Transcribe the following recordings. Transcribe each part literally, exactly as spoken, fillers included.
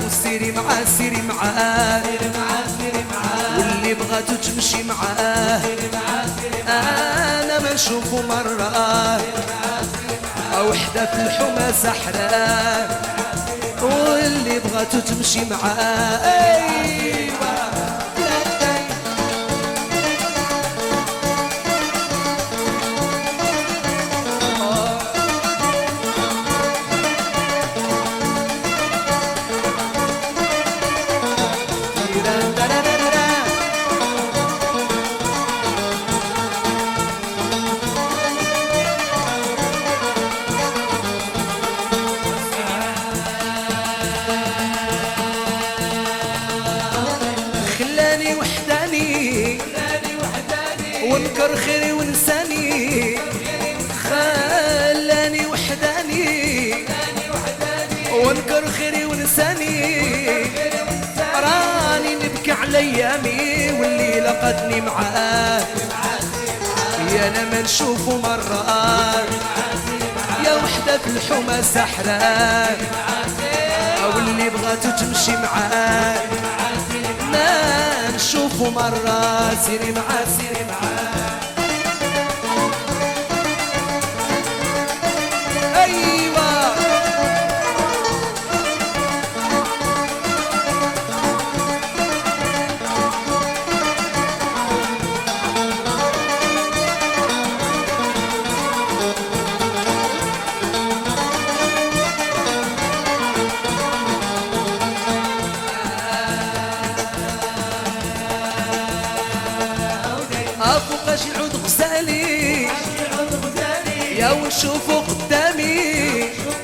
وسيري معاه سيري معاه واللي بغاتو تمشي معاه انا ما نشوفو مرة وحدة في الحومة سحرة واللي بغاتو تمشي معاه ايوه ونكر خيري ونساني خلاني وحداني ونكر خيري ونساني راني نبكي على ايامي واللي لقتني معاه يا انا ما نشوفه مرات يا وحده في الحومه سحره واللي بغاتو تمشي معاه ما نشوفه مرة سيري معاه سيري معاه أيوة فوقاش يعود غزالي يا ونشوفو قدامي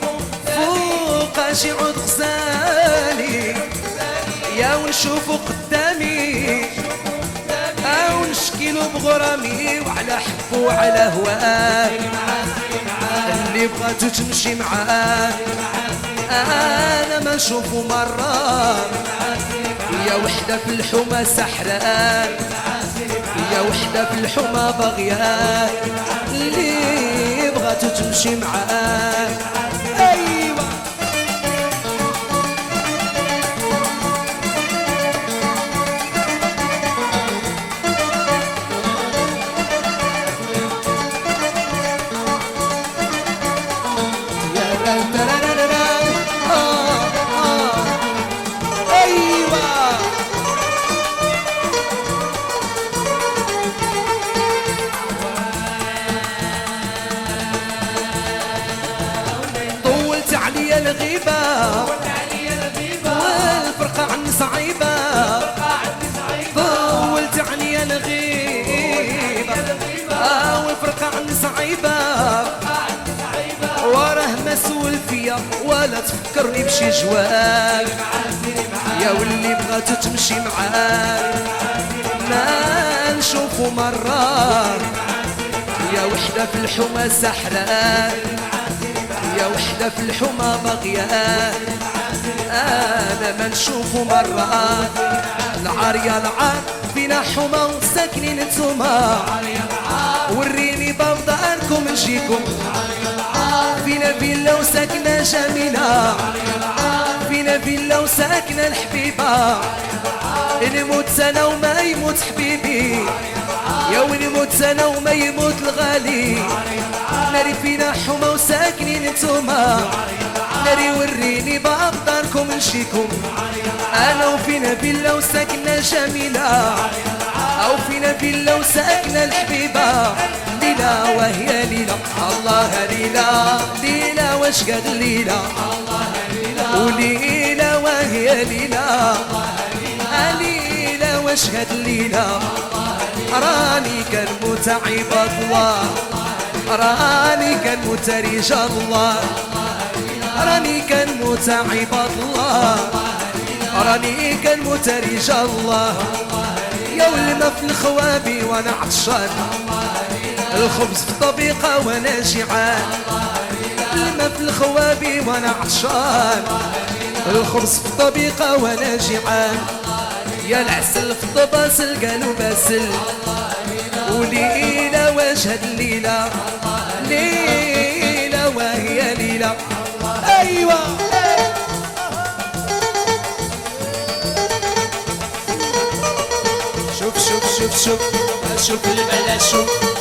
فوقاش يعود غزالي يا ونشوفو قدامي او نشكيلو بغرامي وعلى حبو وعلى هواه اللي بغاتو تمشي معاه انا ما نشوفو مرة يا وحدة في الحومة سحرة يا وحدة في الحومة باغية اللي بغاتو تمشي معاه أيوة يا رب آه آه أيوة الغيبة والفرقة عني صعيبة طولت علي الغيبة والفرقة عني صعيبة وراه مسؤول فيا ولا تفكرني بشي جواب يا واللي بغاتو تمشي معاه ما نشوفو مرة يا وحدة في الحومة سحرة يا وحدة في الحومة باغية أنا ما نشوفو مرات العار يا العار فينا حومة وساكنين نتوما وريني باب داركم نجيكم فينا فيلا وساكنة جميلة فينا فيلا وساكنة الحبيبة نموت أنا وما يموت حبيبي يا ونموت أنا وما يموت الغالي ناري فينا حومة وساكنين نتوما ناري وريني باب داركم نشيكم انا وفينا فيلا وساكنة جميلة او فينا فيلا وساكنة الحبيبة ليلة وهي ليلة الله ليلة ليلة واش قد ليلة وليلة وهي ليلة ليلة واش قد ليلة راني كنموت عباد الله راني كنموت رجال الله راني كنموت عباد الله راني كنموت رجال الله يا والما في الخوابي وانا عطشان الخبز في الطبيقة وانا جيعان الماء في الخوابي وانا عطشان الخبز في الطبيقة وانا جيعان يا العسل في الطباسل قالوا باسل وليلة وجه الليلة ليلة وهي ليلة أيوة شوف شوف شوف البلا شوف